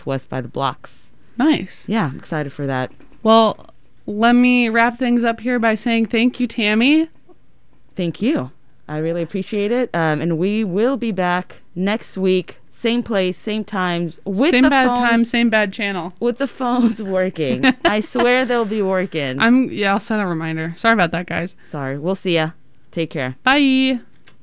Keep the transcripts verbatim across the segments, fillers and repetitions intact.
Southwest by the Blocks. Nice. Yeah, I'm excited for that. Well, let me wrap things up here by saying thank you, Tammy. Thank you. I really appreciate it. Um, and we will be back next week, same place, same times. With same the bad phones, time, same bad channel. With the phones working. I swear they'll be working. I'm yeah, I'll set a reminder. Sorry about that, guys. Sorry. We'll see ya. Take care. Bye.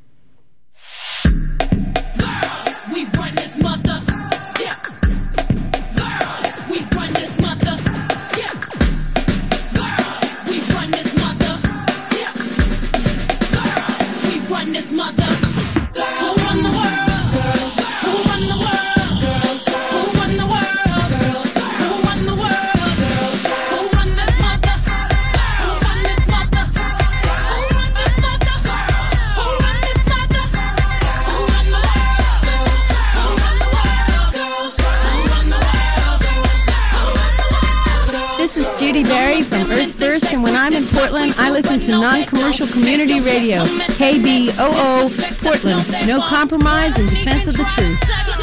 Judy Berry from Earth First, and when I'm in Portland, I listen to non-commercial community radio, K B O O, Portland. No compromise in defense of the truth.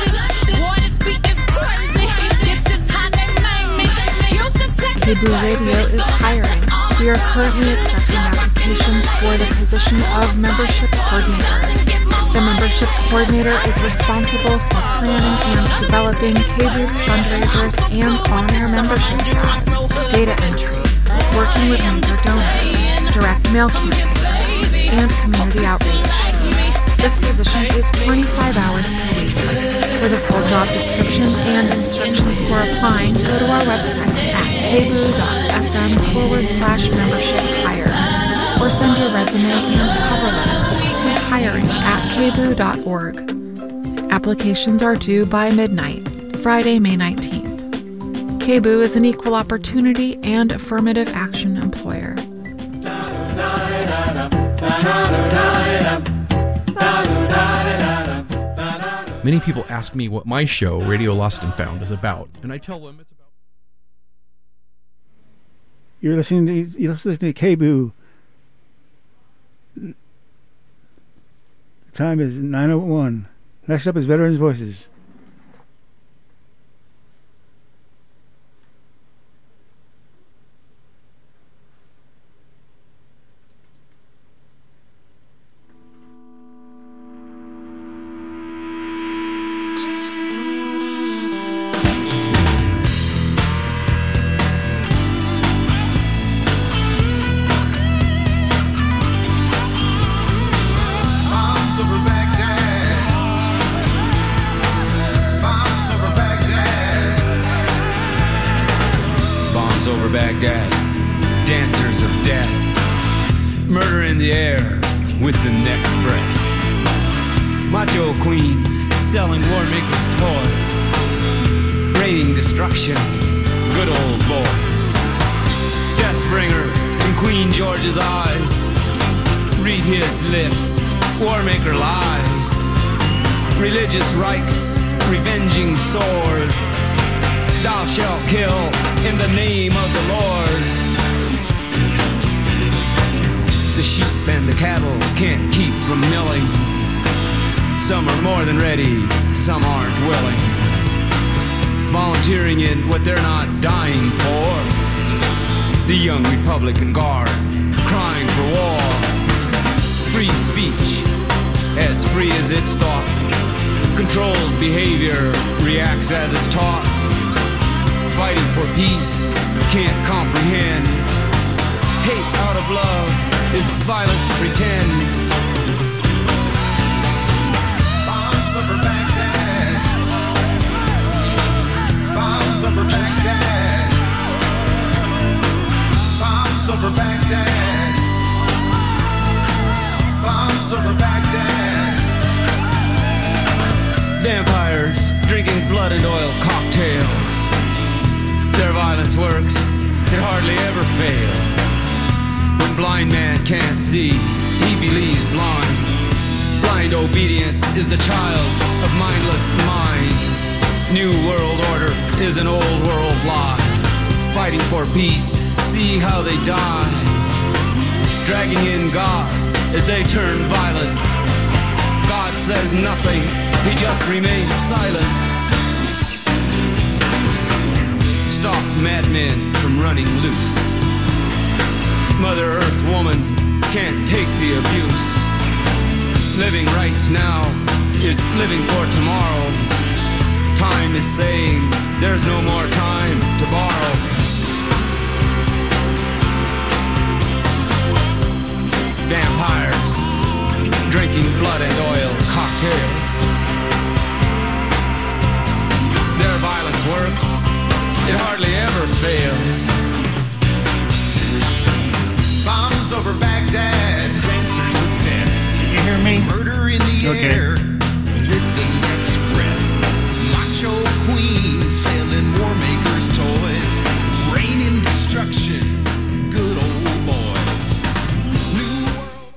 K B O Radio is hiring. We are currently accepting applications for the position of membership coordinator. The membership coordinator is responsible for planning and developing K B O's fundraisers and on-air membership drives, data entry, working with member donors, direct mail campaigns, and community outreach. This position is twenty-five hours per week. For the full job description and instructions for applying, go to our website at kboo.fm forward slash membership hire, or send your resume and cover letter to hiring at kboo dot org. Applications are due by midnight, Friday, May nineteenth. K B O is an equal opportunity and affirmative action employer. Many people ask me what my show, Radio Lost and Found, is about, and I tell them it's about... You're listening to, you're listening to K B O. The time is nine oh one. Next up is Veterans Voices. Vampires drinking blood and oil cocktails. Their violence works, it hardly ever fails. When blind man can't see, he believes blind. Blind obedience is the child of mindless mind. New world order is an old world lie. Fighting for peace, see how they die. Dragging in God as they turn violent. God says nothing, he just remains silent. madmen from running loose. Mother Earth woman can't take the abuse. Living right now is living for tomorrow. Time is saying there's no more time to borrow. Vampires drinking blood and oil cocktails. Their violence works, it hardly ever fails. Bombs over Baghdad, dancers with death. Can you hear me? Murder in the Okay. air with the next breath. Macho queen selling war makers toys. Raining destruction, good old boys. New world.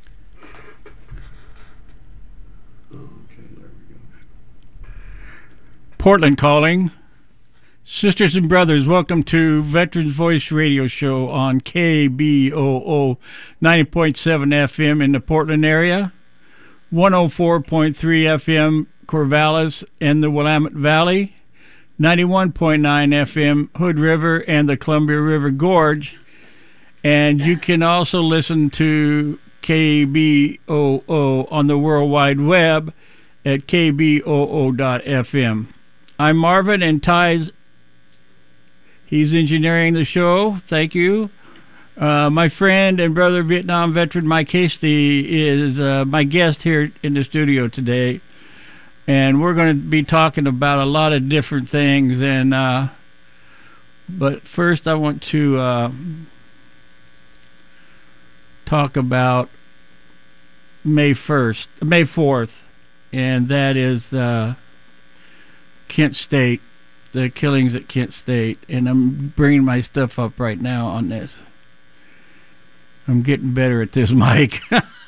Portland calling. Sisters and brothers, welcome to Veterans Voice Radio Show on K B O O ninety point seven F M in the Portland area, one oh four point three F M Corvallis and the Willamette Valley, ninety-one point nine F M Hood River and the Columbia River Gorge, and you can also listen to K B O O on the World Wide Web at K B O O dot F M. I'm Marvin, and Ty's he's engineering the show. Thank you. Uh, my friend and brother Vietnam veteran Mike Hasty is uh, my guest here in the studio today, and we're going to be talking about a lot of different things. And uh, but first, I want to uh, talk about May first, May fourth, and that is uh, Kent State. The killings at Kent State, and I'm bringing my stuff up right now on this. I'm getting better at this, Mike.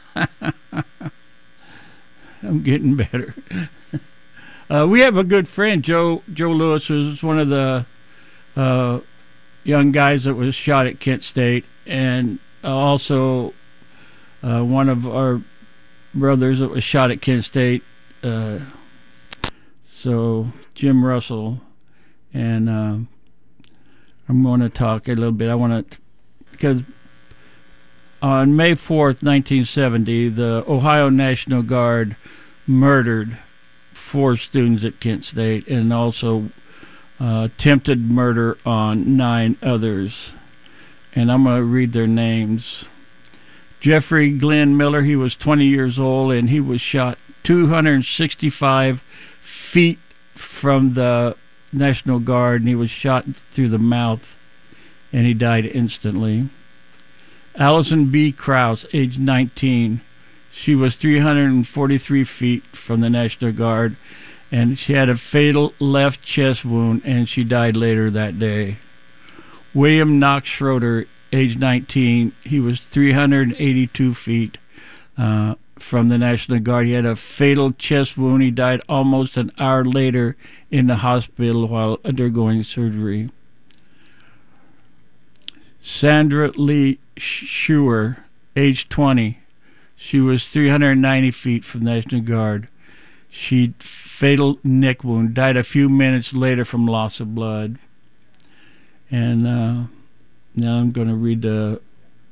I'm getting better. Uh, we have a good friend, Joe Joe Lewis, who's one of the uh, young guys that was shot at Kent State, and also uh, one of our brothers that was shot at Kent State. Uh, so Jim Russell. And uh, I'm going to talk a little bit. I want to, because on May fourth, nineteen seventy, the Ohio National Guard murdered four students at Kent State and also uh, attempted murder on nine others. And I'm going to read their names. Jeffrey Glenn Miller, he was twenty years old, and he was shot two hundred sixty-five feet from the National Guard, and he was shot through the mouth, and he died instantly. Allison B. Krause, age nineteen, she was three hundred forty-three feet from the National Guard, and she had a fatal left chest wound, and she died later that day. William Knox Schroeder, age nineteen, he was three hundred eighty-two feet uh, from the National Guard. He had a fatal chest wound. He died almost an hour later in the hospital while undergoing surgery. Sandra Lee Schuer, age twenty. She was three hundred ninety feet from the National Guard. She fatal neck wound, died a few minutes later from loss of blood. And uh, now I'm going to read the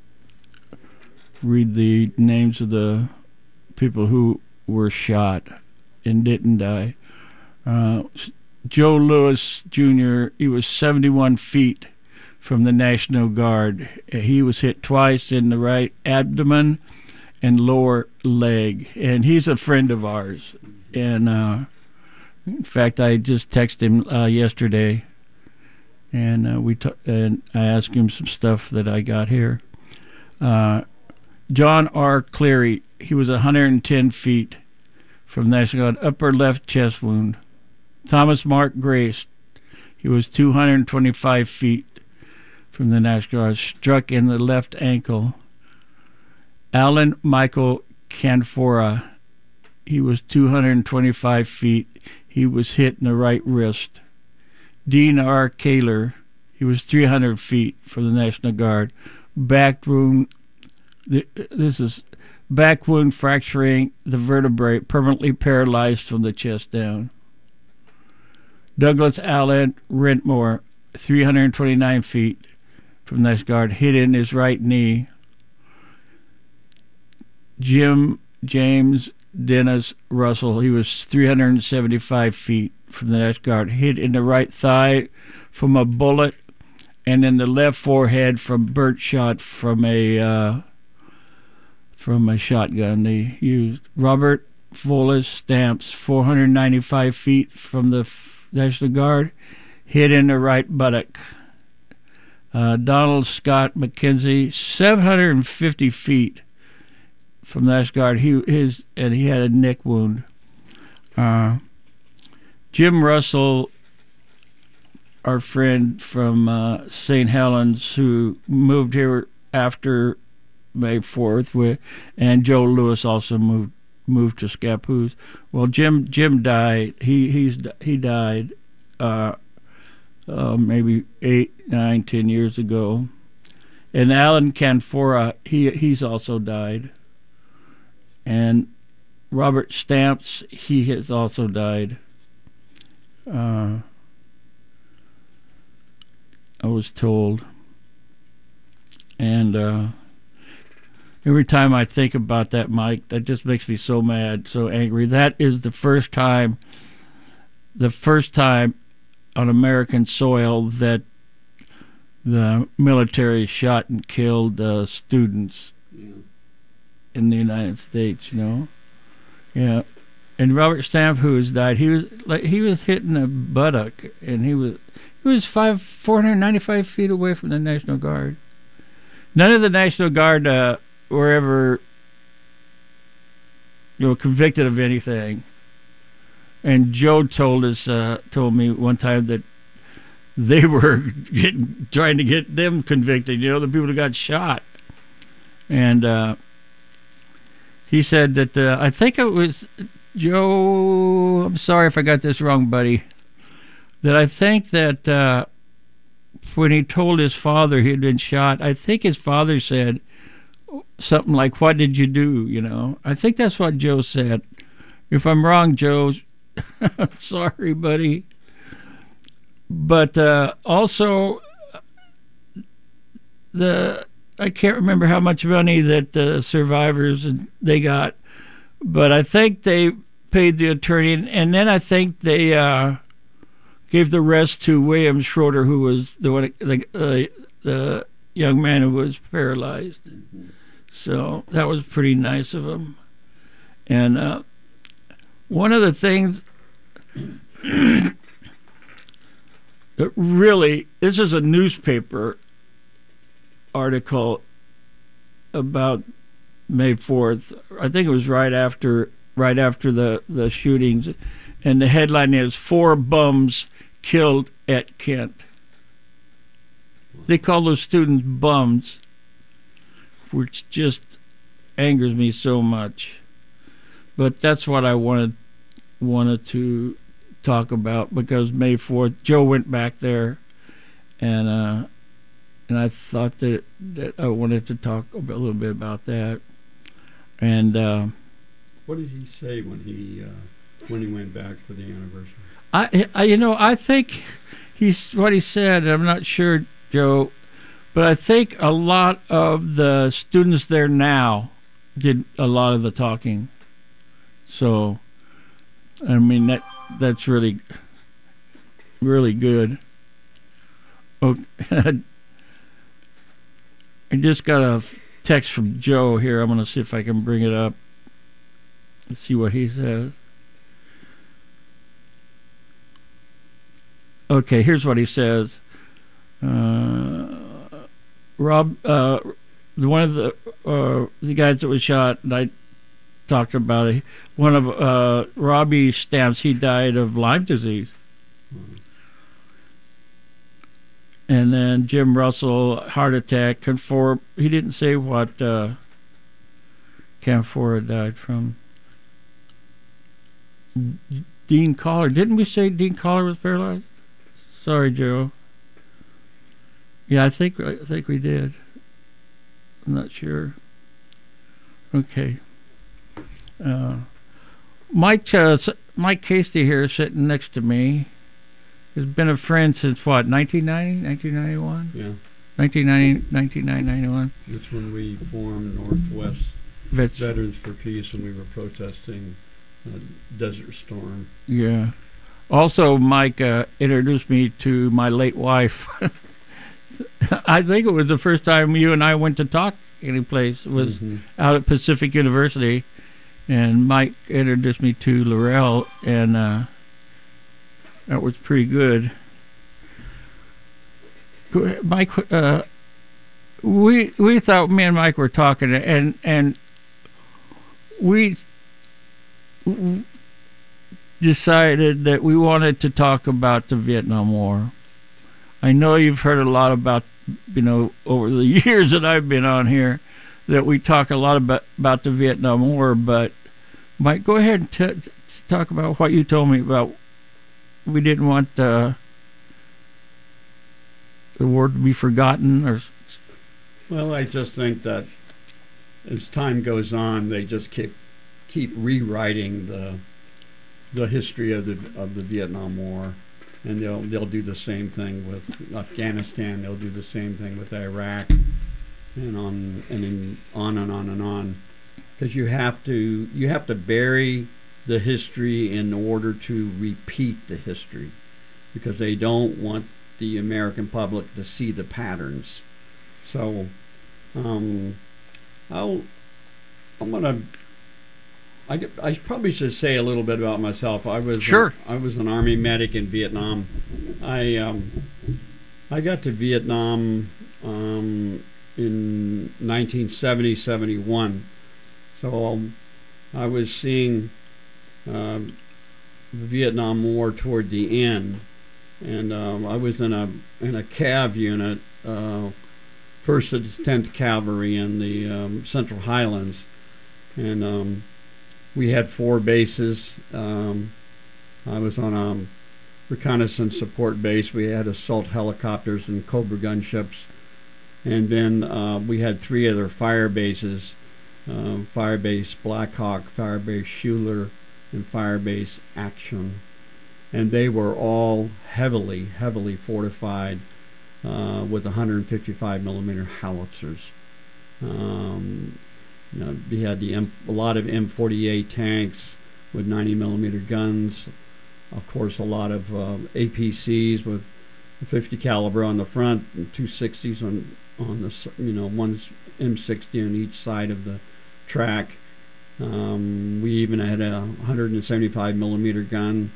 read the names of the people who were shot and didn't die. Uh, Joe Lewis Junior, he was seventy-one feet from the National Guard. He was hit twice in the right abdomen and lower leg, and he's a friend of ours. And uh, in fact, I just texted him uh, yesterday, and uh, we t- and I asked him some stuff that I got here. Uh, John R. Cleary, he was one hundred ten feet from the National Guard, upper left chest wound. Thomas Mark Grace, he was two hundred twenty-five feet from the National Guard, struck in the left ankle. Alan Michael Canfora, he was two hundred twenty-five feet. He was hit in the right wrist. Dean R. Kaler, he was three hundred feet from the National Guard. Back wound, this is back wound fracturing the vertebrae, permanently paralyzed from the chest down. Douglas Allen Rentmore, three hundred twenty-nine feet from the National Guard, hit in his right knee. Jim James Dennis Russell, he was three hundred seventy-five feet from the National Guard, hit in the right thigh from a bullet, and in the left forehead from burnt shot from a uh, from a shotgun they used. Robert Volas Stamps, four hundred ninety-five feet from the National Guard, hit in the right buttock. Uh, Donald Scott McKenzie, seven hundred fifty feet from the National Guard, he his and he had a neck wound. Uh, Jim Russell, our friend from uh, Saint Helens, who moved here after May fourth, with, and Joe Lewis also moved moved to Scappoose. Well, Jim Jim died. He he's he died uh, uh, maybe eight, nine, ten years ago. And Alan Canfora, he he's also died. And Robert Stamps, he has also died. Uh, I was told. And uh, every time I think about that, Mike, that just makes me so mad, so angry. That is the first time, the first time on American soil that the military shot and killed uh, students yeah. in the United States, you know? Yeah. And Robert Stamp, who has died, he was like he was hitting a buttock, and he was he was five four hundred ninety five feet away from the National Guard. None of the National Guard uh, were ever, you know, convicted of anything. And Joe told us, uh, told me one time that they were getting, trying to get them convicted. You know, the people who got shot. And uh, he said that uh, I think it was Joe. I'm sorry if I got this wrong, buddy. That I think that. Uh, When he told his father he had been shot, I think his father said something like, "What did you do?" You know, I think that's what Joe said. If I'm wrong, Joe, sorry, buddy. But uh, also, the I can't remember how much money that the survivors they got, but I think they paid the attorney, and then I think they. Uh, Gave the rest to William Schroeder, who was the one, the, uh, the young man who was paralyzed. Mm-hmm. So that was pretty nice of him. And uh, one of the things that really, this is a newspaper article about May fourth. I think it was right after, right after the, the shootings, and the headline is "Four Bums Killed at Kent." They call those students bums, which just angers me so much. But that's what I wanted wanted to talk about, because May fourth, Joe went back there, and uh, and I thought that, that I wanted to talk a, bit, a little bit about that. And uh, what did he say when he uh, when he went back for the anniversary? I, I, you know, I think he's what he said. I'm not sure, Joe, but I think a lot of the students there now did a lot of the talking. So, I mean, that that's really, really good. Okay. I just got a text from Joe here. I'm going to see if I can bring it up. Let's see what he says. Okay, here's what he says. Uh, Rob, uh, one of the uh, the guys that was shot, and I talked about it. One of uh, Robbie Stamps, he died of Lyme disease. Mm-hmm. And then Jim Russell, heart attack. Canfor, he didn't say what uh, Canfora died from. Dean Collar, didn't we say Dean Collar was paralyzed? Sorry, Joe. Yeah, I think I think we did. I'm not sure. Okay. Uh, Mike uh, Mike Casey here is sitting next to me, has been a friend since what, nineteen ninety, nineteen ninety-one? Yeah. nineteen ninety, nineteen ninety-one. That's when we formed Northwest Vets. Veterans for Peace, and we were protesting uh, Desert Storm. Yeah. Also, Mike uh, introduced me to my late wife. I think it was the first time you and I went to talk any place. It was Mhm. out at Pacific University, and Mike introduced me to Laurel, and uh, that was pretty good. Go ahead, Mike, uh, we we thought me and Mike were talking, and and we decided that we wanted to talk about the Vietnam War. I know you've heard a lot about, you know, over the years that I've been on here, that we talk a lot about, about the Vietnam War, but Mike, go ahead and t- t- talk about what you told me about. We didn't want uh, the war to be forgotten, or... Well, I just think that as time goes on, they just keep keep rewriting the the history of the of the Vietnam War, and they'll they'll do the same thing with Afghanistan. They'll do the same thing with Iraq, and on and in, on and on and on, because you have to you have to bury the history in order to repeat the history, because they don't want the American public to see the patterns. So, um, I'll I'm gonna. I, get- I probably should say a little bit about myself. I was Sure. I was an Army medic in Vietnam. I um, I got to Vietnam um, in nineteen seventy seventy-one. So um, I was seeing um, the Vietnam War toward the end, and um, I was in a in a cav unit, uh, first and tenth Cavalry in the um, Central Highlands, and um, we had four bases. Um, I was on a reconnaissance support base. We had assault helicopters and Cobra gunships. And then uh, we had three other fire bases, um, Fire Base Blackhawk, Fire Base Schuler, and Fire Base Action. And they were all heavily, heavily fortified uh, with one fifty-five millimeter howitzers. Um, You know, we had the M, a lot of M forty-eight tanks with ninety millimeter guns. Of course, a lot of uh, A P Cs with fifty caliber on the front and two sixties on on the s- you know one's M sixty on each side of the track. Um, we even had a one seventy-five millimeter gun.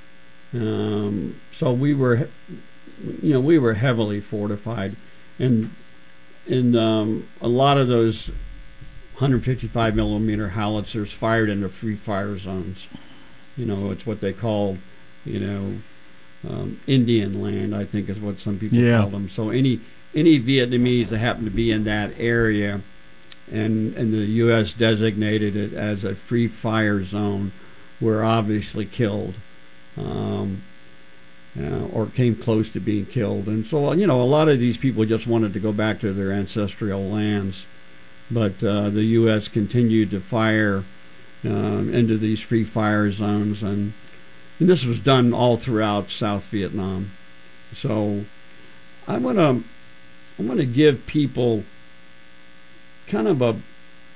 Um, so we were, he- you know, we were heavily fortified, and and um, a lot of those one fifty-five millimeter howitzers fired into free fire zones. You know, it's what they call, you know, um, Indian land, I think is what some people Yeah. call them. So any any Vietnamese that happened to be in that area, and and the U S designated it as a free fire zone, were obviously killed, um, uh, or came close to being killed. And so, you know, a lot of these people just wanted to go back to their ancestral lands. But uh, the U S continued to fire um, into these free fire zones, and, and this was done all throughout South Vietnam. So I want to I want to give people kind of a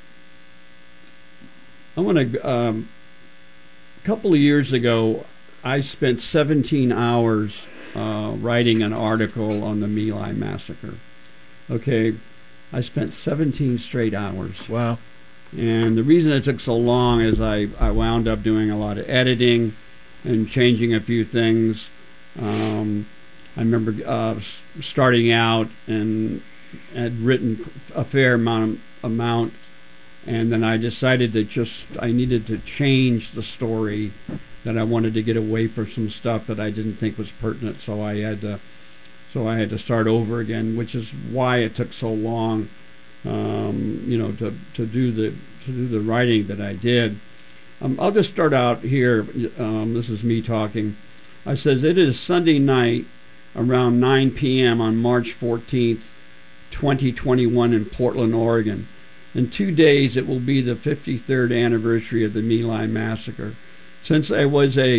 I want to um, a couple of years ago I spent seventeen hours uh, writing an article on the My Lai massacre. Okay. I spent seventeen straight hours. Wow. And the reason it took so long is I, I wound up doing a lot of editing and changing a few things. Um, I remember uh, s- starting out and had written a fair amount, amount, and then I decided that just I needed to change the story, that I wanted to get away from some stuff that I didn't think was pertinent, so I had to So I had to start over again, which is why it took so long, um, you know, to, to do the to do the writing that I did. Um, I'll just start out here. Um, this is me talking. I says it is Sunday night around nine p.m. on March fourteenth, twenty twenty-one in Portland, Oregon. In two days, it will be the fifty-third anniversary of the My Lai massacre. Since I was a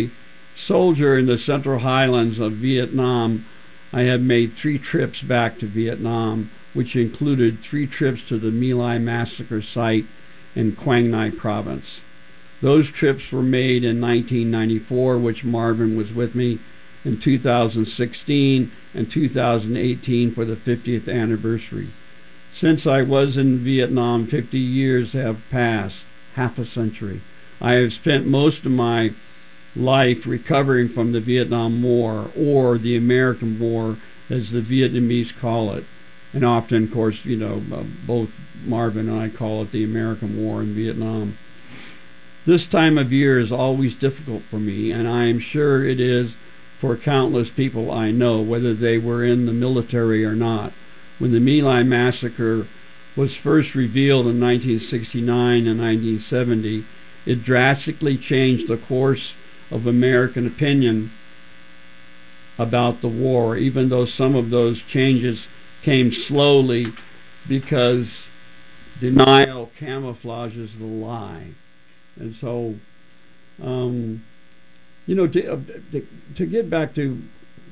soldier in the Central Highlands of Vietnam, I have made three trips back to Vietnam, which included three trips to the My Lai massacre site in Quang Ngai province. Those trips were made in nineteen ninety-four, which Marvin was with me, in two thousand sixteen and two thousand eighteen for the fiftieth anniversary. Since I was in Vietnam, fifty years have passed, half a century. I have spent most of my life recovering from the Vietnam War, or the American War, as the Vietnamese call it. And often, of course, you know, uh, both Marvin and I call it the American War in Vietnam. This time of year is always difficult for me, and I am sure it is for countless people I know, whether they were in the military or not. When the My Lai massacre was first revealed in nineteen sixty-nine and nineteen seventy, it drastically changed the course of American opinion about the war, even though some of those changes came slowly because denial camouflages the lie. And so, um, you know, to, uh, to, to get back to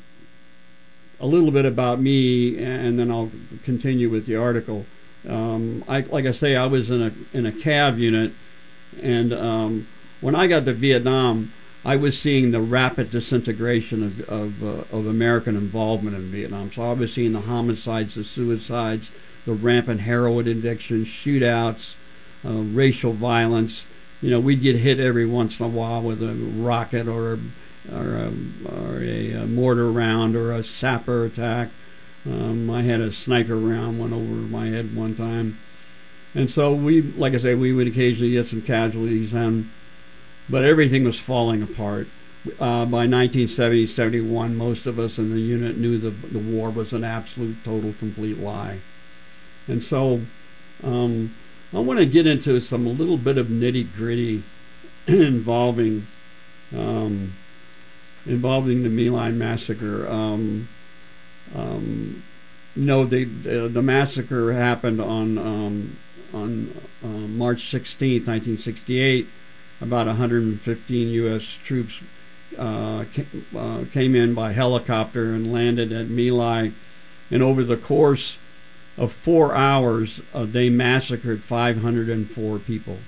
a little bit about me, and then I'll continue with the article. Um, I, like I say, I was in a in a C A V unit, and um, when I got to Vietnam, I was seeing the rapid disintegration of of, uh, of American involvement in Vietnam. So I was seeing the homicides, the suicides, the rampant heroin addiction, shootouts, uh, racial violence. You know, we'd get hit every once in a while with a rocket or a, or a, or a, a mortar round or a sapper attack. Um, I had a sniper round went over my head one time. And so we, like I say, we would occasionally get some casualties, and but everything was falling apart. Uh, by nineteen seventy, seventy-one, most of us in the unit knew the, the war was an absolute, total, complete lie. And so um, I want to get into some a little bit of nitty-gritty involving um, involving the My Lai massacre. Um, um, you know, the, the the massacre happened on um, on uh, March sixteenth, nineteen sixty-eight. About one hundred fifteen U S troops uh, came, uh, came in by helicopter and landed at My Lai, and over the course of four hours, uh, they massacred five hundred four people.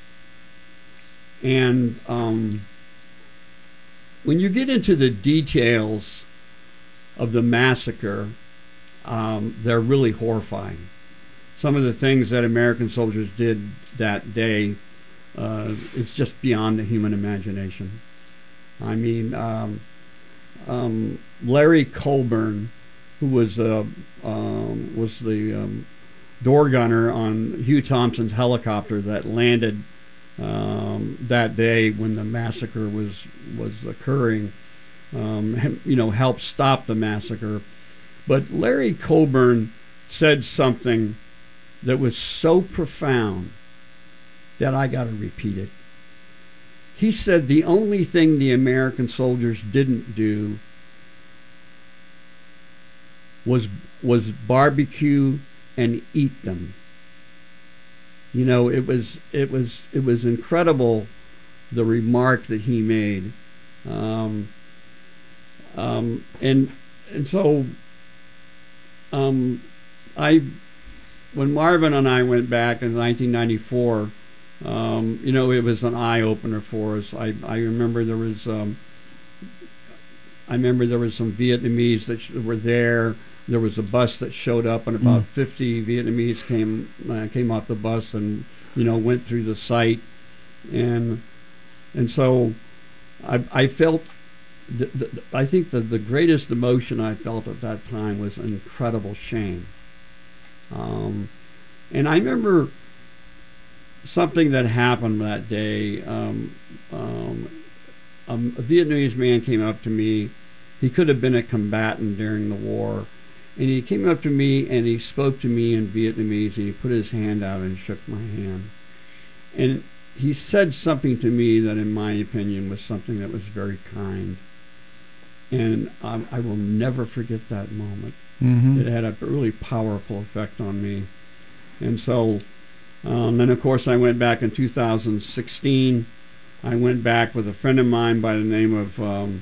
And um, when you get into the details of the massacre, um, they're really horrifying. Some of the things that American soldiers did that day, uh, it's just beyond the human imagination. I mean, um, um, Larry Colburn, who was uh, um, was the um, door gunner on Hugh Thompson's helicopter that landed um, that day when the massacre was was occurring, um, you know, helped stop the massacre. But Larry Colburn said something that was so profound that I got to repeat it. He said the only thing the American soldiers didn't do was was barbecue and eat them. You know, it was it was it was incredible, the remark that he made, um, um, and and so um, I when Marvin and I went back in nineteen ninety-four. Um, you know, it was an eye-opener for us. I, I remember there was um, I remember there was some Vietnamese that sh- were there. There was a bus that showed up, and about mm. fifty Vietnamese came uh, came off the bus and, you know, went through the site, and and so I I felt th- th- I think that the greatest emotion I felt at that time was incredible shame. Um, and I remember something that happened that day. Um, um, um, a Vietnamese man came up to me. He could have been a combatant during the war. And he came up to me and he spoke to me in Vietnamese, and he put his hand out and shook my hand. And he said something to me that, in my opinion, was something that was very kind. And um, I will never forget that moment. Mm-hmm. It had a really powerful effect on me. And so Um, then, of course, I went back in two thousand sixteen. I went back with a friend of mine by the name of um,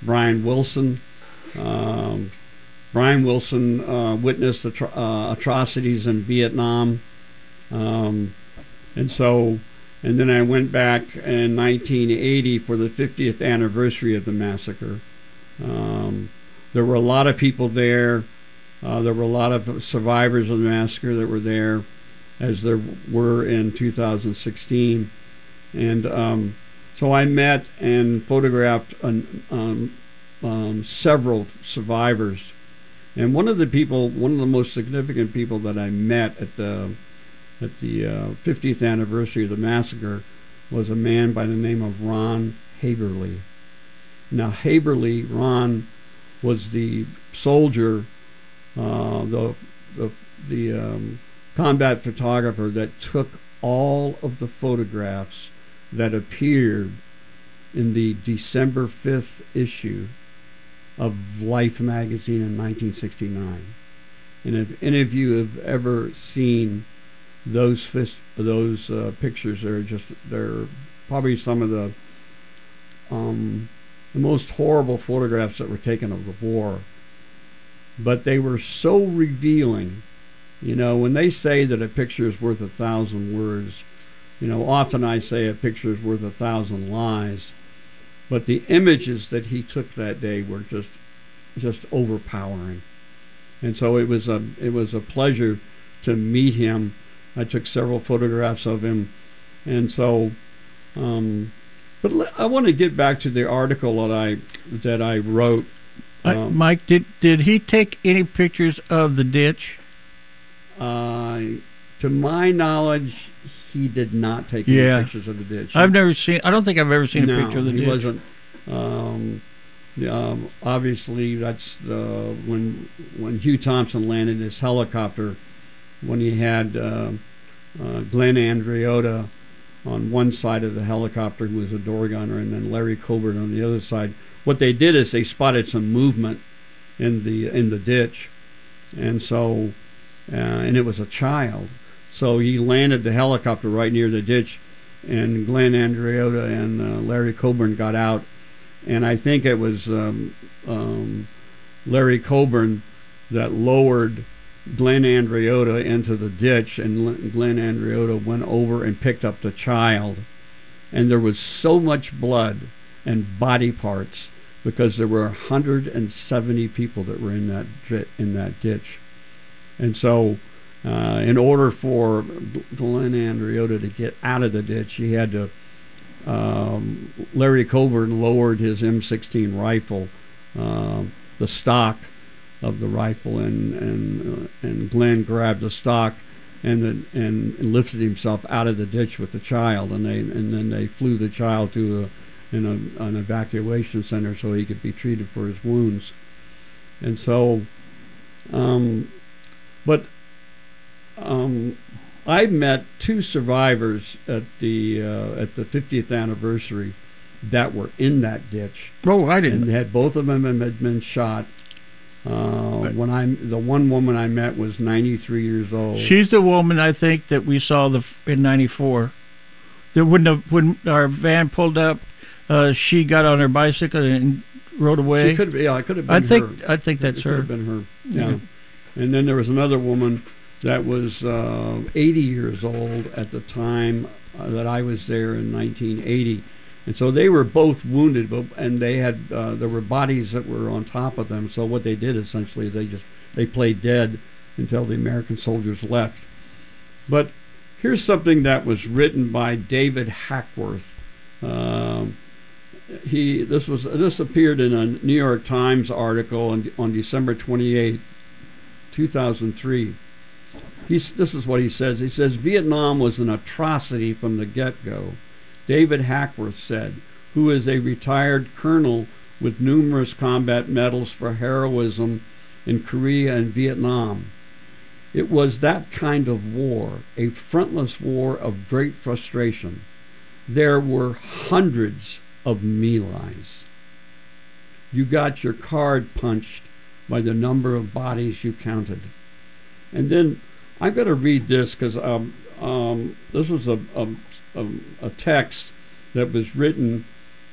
Brian Wilson. Um, Brian Wilson uh, witnessed atro- uh, atrocities in Vietnam. Um, and so, and then I went back in nineteen eighty for the fiftieth anniversary of the massacre. Um, there were a lot of people there. Uh, there were a lot of survivors of the massacre that were there, as there were in two thousand sixteen. And um, so I met and photographed an, um, um, several survivors. And one of the people, one of the most significant people that I met at the at the uh, fiftieth anniversary of the massacre was a man by the name of Ron Haberly. Now Haberly, Ron, was the soldier, uh, the the, the um, combat photographer that took all of the photographs that appeared in the December fifth issue of Life magazine in nineteen sixty-nine. And if any of you have ever seen those fist, those uh, pictures, they're just they're probably some of the um, the most horrible photographs that were taken of the war. But they were so revealing. You know, when they say that a picture is worth a thousand words, you know, often I say a picture is worth a thousand lies. But the images that he took that day were just just overpowering. And so it was a it was a pleasure to meet him. I took several photographs of him. And so um, but le- I want to get back to the article that I that I wrote. Uh, Um, Mike, did did he take any pictures of the ditch? uh, to my knowledge, he did not take any Yeah. pictures of the ditch. I've never seen. I don't think I've ever seen no, a picture of the he ditch. wasn't. Um, um, obviously, that's the when when Hugh Thompson landed his helicopter, when he had uh, uh, Glenn Andreotta on one side of the helicopter, who was a door gunner, and then Larry Coburn on the other side. What they did is they spotted some movement in the in the ditch, and so uh, and it was a child. So he landed the helicopter right near the ditch, and Glenn Andreotta and uh, Larry Coburn got out, and I think it was um, um, Larry Coburn that lowered Glenn Andreotta into the ditch, and L- Glenn Andreotta went over and picked up the child, and there was so much blood and body parts because there were one hundred seventy people that were in that dri- in that ditch, and so. Uh, in order for Glenn Andreotta to get out of the ditch, he had to. Um, Larry Coburn lowered his M sixteen rifle, uh, the stock of the rifle, and and uh, and Glenn grabbed the stock and the, and lifted himself out of the ditch with the child, and they and then they flew the child to a, in a, an evacuation center so he could be treated for his wounds, and so, um, but. Um, I met two survivors at the uh, at the fiftieth anniversary that were in that ditch. Oh, I didn't. And had both of them had been shot. Uh, when I the one woman I met was ninety-three years old. She's the woman I think that we saw the in ninety-four. That when the when our van pulled up, uh, she got on her bicycle and rode away. She could be. Yeah, I could have been I think her. I think that's it could her. have been her. Yeah. Yeah. And then there was another woman that was uh, eighty years old at the time uh, that I was there in nineteen eighty, and so they were both wounded, but and they had uh, there were bodies that were on top of them. So what they did essentially, they just they played dead until the American soldiers left. But here's something that was written by David Hackworth. Um, he this was this appeared in a New York Times article on, on December twenty-eighth, two thousand three. He's, this is what he says. He says, Vietnam was an atrocity from the get-go. David Hackworth said, who is a retired colonel with numerous combat medals for heroism in Korea and Vietnam. It was that kind of war, a frontless war of great frustration. There were hundreds of My Lais. You got your card punched by the number of bodies you counted. And then I've got to read this because um, um, this was a, a, a, a text that was written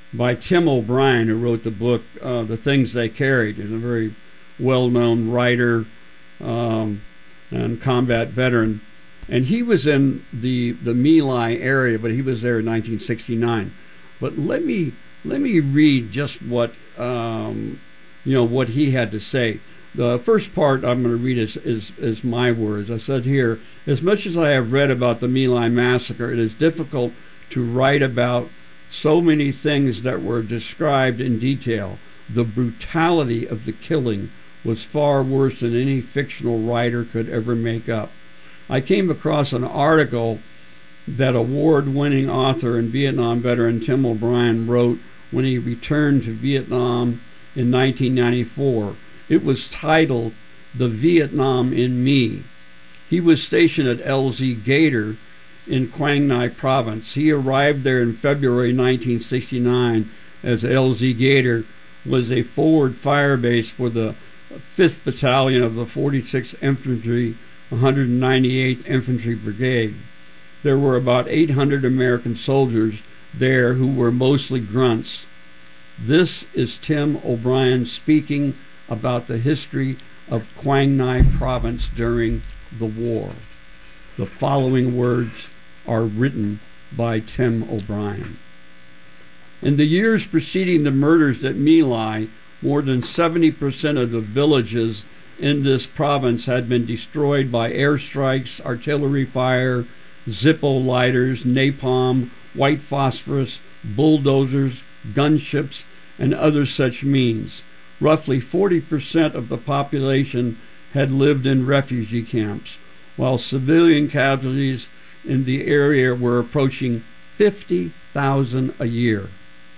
by Tim O'Brien, who wrote the book uh, The Things They Carried. He's a very well-known writer um, and combat veteran. And he was in the, the My Lai area, but he was there in nineteen sixty-nine. But let me let me read just what um, you know what he had to say. The first part I'm going to read is, is, is my words. I said here, as much as I have read about the My Lai massacre, it is difficult to write about so many things that were described in detail. The brutality of the killing was far worse than any fictional writer could ever make up. I came across an article that award-winning author and Vietnam veteran Tim O'Brien wrote when he returned to Vietnam in nineteen ninety-four. It was titled The Vietnam in Me. He was stationed at L Z Gator in Quang Ngai province. He arrived there in February nineteen sixty-nine, as L Z Gator was a forward fire base for the fifth Battalion of the forty-sixth Infantry, one hundred ninety-eighth Infantry Brigade. There were about eight hundred American soldiers there who were mostly grunts. This is Tim O'Brien speaking about the history of Quang Ngai province during the war. The following words are written by Tim O'Brien. In the years preceding the murders at My Lai, more than seventy percent of the villages in this province had been destroyed by airstrikes, artillery fire, Zippo lighters, napalm, white phosphorus, bulldozers, gunships, and other such means. Roughly forty percent of the population had lived in refugee camps, while civilian casualties in the area were approaching fifty thousand a year.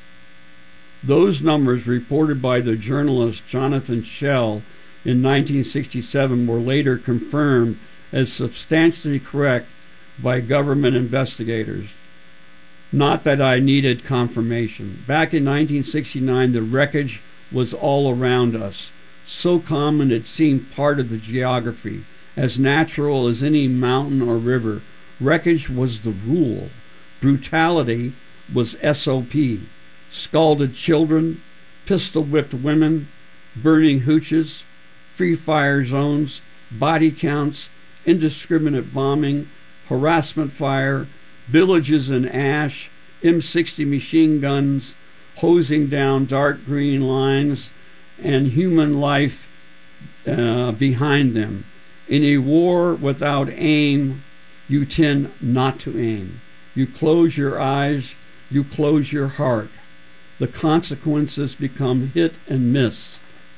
Those numbers, reported by the journalist Jonathan Schell in nineteen sixty-seven, were later confirmed as substantially correct by government investigators. Not that I needed confirmation. Back in nineteen sixty-nine, the wreckage was all around us, so common it seemed part of the geography, as natural as any mountain or river. Wreckage was the rule. Brutality was S O P. Scalded children, pistol-whipped women, burning hooches, free fire zones, body counts, indiscriminate bombing, harassment fire, villages in ash, M sixty machine guns, hosing down dark green lines, and human life uh, behind them. In a war without aim, you tend not to aim. You close your eyes, you close your heart. The consequences become hit and miss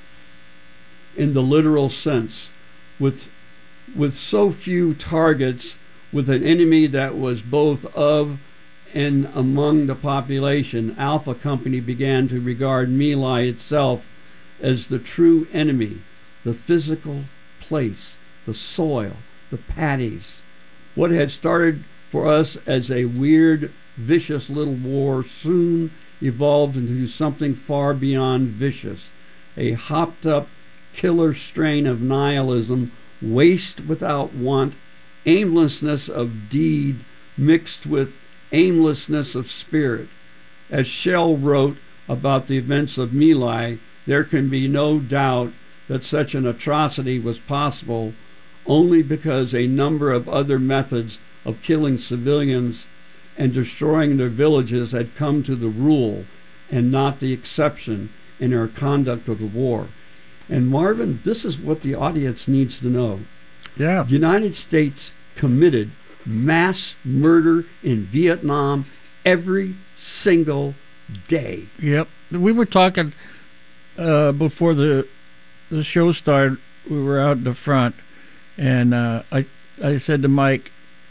in the literal sense. With, with so few targets, with an enemy that was both of and among the population, Alpha Company began to regard My Lai itself as the true enemy, the physical place, the soil, the paddies. What had started for us as a weird, vicious little war soon evolved into something far beyond vicious, a hopped-up killer strain of nihilism, waste without want, aimlessness of deed mixed with aimlessness of spirit. As Schell wrote about the events of My Lai, there can be no doubt that such an atrocity was possible only because a number of other methods of killing civilians and destroying their villages had come to the rule and not the exception in our conduct of the war. And Marvin, this is what the audience needs to know. Yeah. The United States committed mass murder in Vietnam every single day. Yep. We were talking uh, before the the show started. We were out in the front, and uh, I I said to Mike,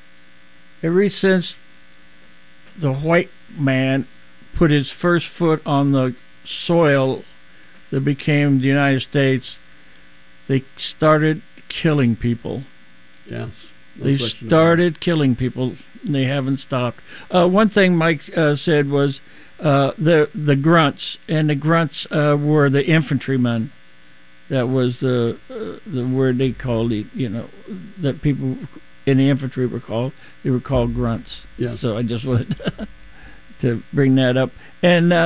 ever since the white man put his first foot on the soil that became the United States, they started killing people. Yes. No They question started about killing people. And they haven't stopped. Uh, one thing Mike uh, said was uh, the the grunts, and the grunts uh, were the infantrymen. That was the uh, the word they called it. You know, that people in the infantry were called. They were called grunts. Yes. So I just wanted to bring that up. And uh,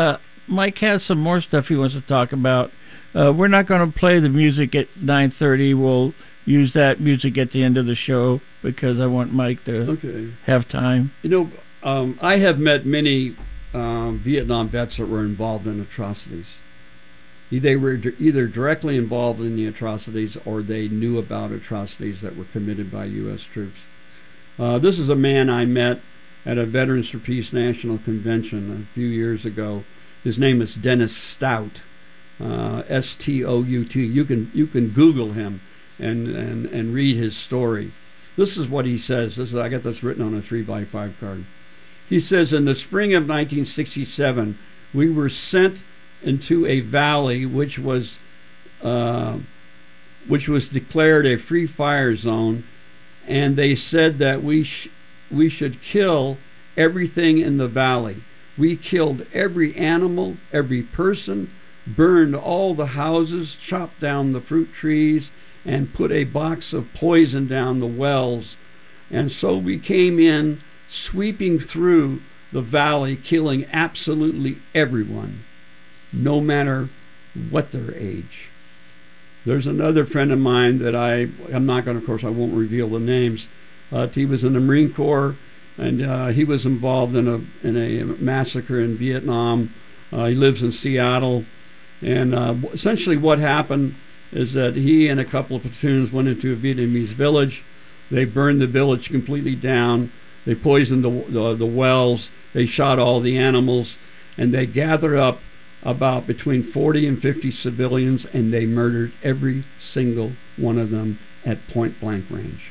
Mike has some more stuff he wants to talk about. Uh, we're not going to play the music at nine thirty. We'll use that music at the end of the show because I want Mike to Okay. have time. You know, um, I have met many um, Vietnam vets that were involved in atrocities. They were d- either directly involved in the atrocities or they knew about atrocities that were committed by U S troops. Uh, this is a man I met at a Veterans for Peace National Convention a few years ago. His name is Dennis Stout, uh, S T O U T. You can you can Google him and, and, and read his story. This is what he says. This is, I got this written on a three by five card. He says, in the spring of nineteen sixty-seven, we were sent into a valley which was uh, which was declared a free fire zone, and they said that we sh- we should kill everything in the valley. We killed every animal, every person, burned all the houses, chopped down the fruit trees, and put a box of poison down the wells. And so we came in, sweeping through the valley, killing absolutely everyone, no matter what their age. There's another friend of mine that I, I'm not going to, of course, I won't reveal the names. Uh, he was in the Marine Corps, and uh, he was involved in a in a massacre in Vietnam. Uh, he lives in Seattle, and uh, essentially what happened is that he and a couple of platoons went into a Vietnamese village. They burned the village completely down. They poisoned the the, the wells. They shot all the animals, and they gathered up about between forty and fifty civilians, and they murdered every single one of them at point blank range.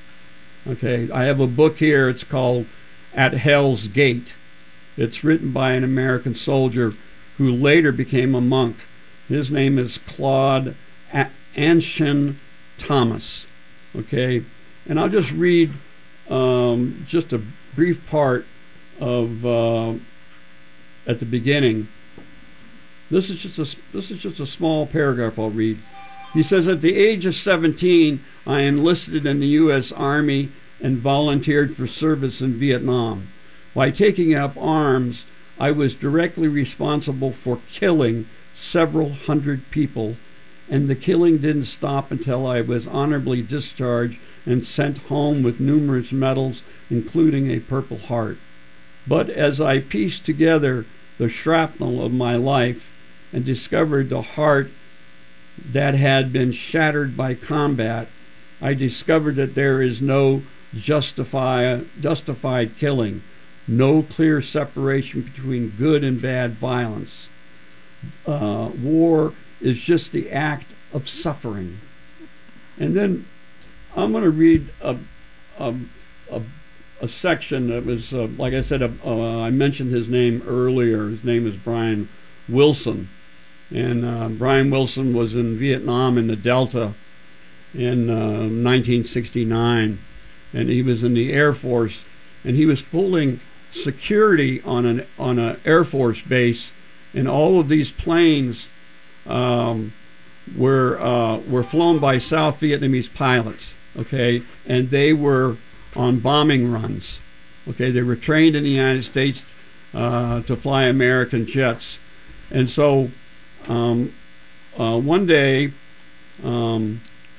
Okay, I have a book here. It's called At Hell's Gate. It's written by an American soldier who later became a monk. His name is Claude a- Anshin Thomas. Okay, and I'll just read um, just a brief part of uh, at the beginning. This is just a this is just a small paragraph I'll read. He says, at the age of seventeen, I enlisted in the U S Army and volunteered for service in Vietnam. By taking up arms, I was directly responsible for killing several hundred people, and the killing didn't stop until I was honorably discharged and sent home with numerous medals, including a Purple Heart. But as I pieced together the shrapnel of my life and discovered the heart that had been shattered by combat, I discovered that there is no justify, justified killing, no clear separation between good and bad violence. Uh, war is just the act of suffering. And then I'm going to read a, a, a, a section that was, uh, like I said, uh, uh, I mentioned his name earlier. His name is Brian Wilson. And uh, Brian Wilson was in Vietnam in the Delta in uh, nineteen sixty-nine. And he was in the Air Force. And he was pulling security on an on an Air Force base. And all of these planes um, were uh, were flown by South Vietnamese pilots. Okay, and they were on bombing runs. Okay, they were trained in the United States uh, to fly American jets. And so um, uh, one day, um,